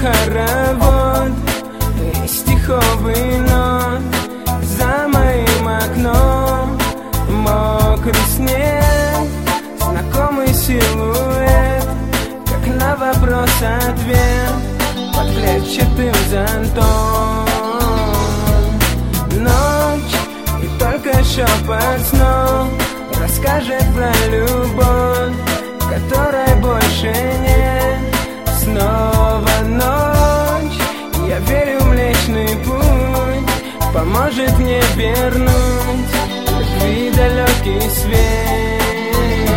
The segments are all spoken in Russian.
хоровод и стиховый нот. За моим окном мокрый снег, знакомый силуэт, как на вопрос-ответ под клетчатым зонтом. Ночь и только шепот снов расскажет про любовь, которой больше нет. Снова ночь, я верю в Млечный Путь поможет мне вернуть любви далекий свет.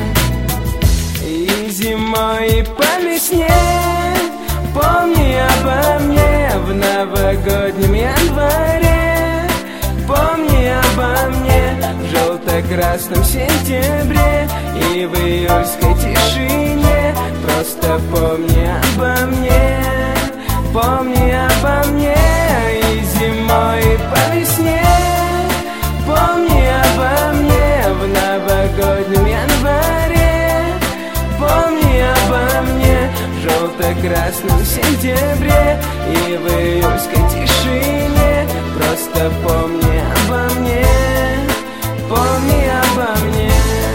И зимой, и по весне помни обо мне в новогоднем январе. Помни обо мне в желто-красном сентябре и в июльской тишине. Просто помни обо мне, помни обо мне. И зимой, и по весне помни обо мне в новогоднем январе. Помни обо мне в желто-красном сентябре и в июльской тишине. Просто помни обо мне, помни обо мне.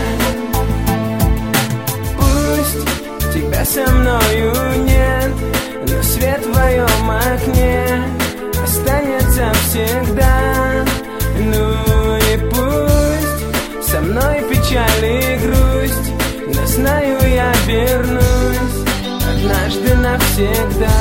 Пусть тебя со мною нет, но свет в твоем окне останется всегда. Ну и пусть со мной печаль и грусть, но знаю, я вернусь однажды навсегда.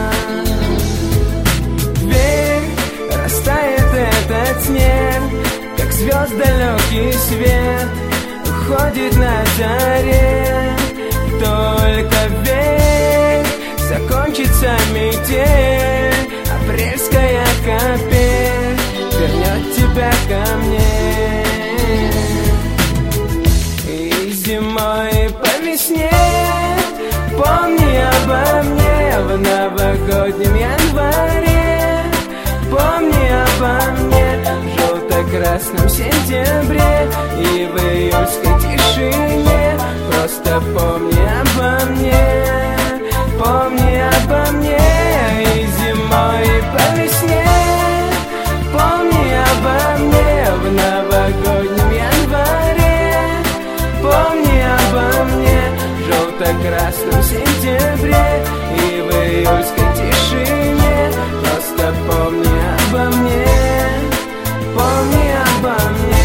Верь, растает этот снег, как звезд далекий свет уходит на заре. Только верь, закончится метель, апрельская капель вернет тебя ко мне. И зимой, и по весне помни обо мне в новогоднем январе. Помни обо мне в желто-красном сентябре и в июльской тишине. Просто помни обо мне, помни обо мне. И зимой, и по весне помни обо мне в новогоднем январе. Помни обо мне в желто-красном сентябре и в июльской тишине. Просто помни обо мне, помни обо мне.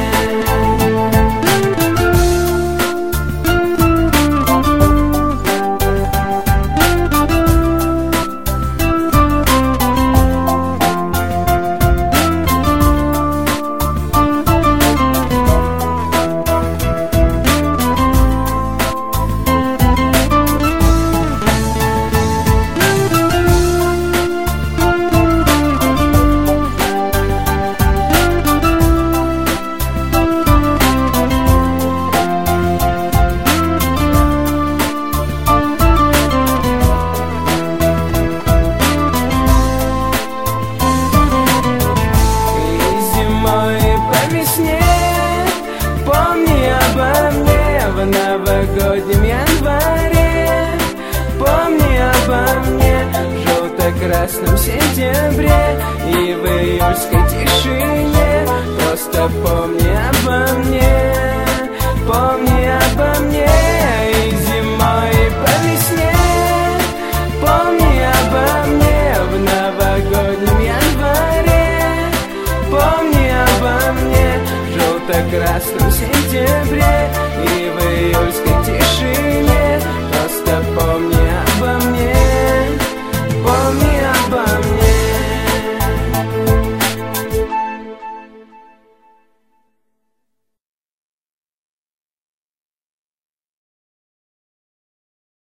Помни обо мне в новогоднем январе. Помни обо мне в желто-красном сентябре и в июльской тишине. Просто помни обо мне, помни обо мне.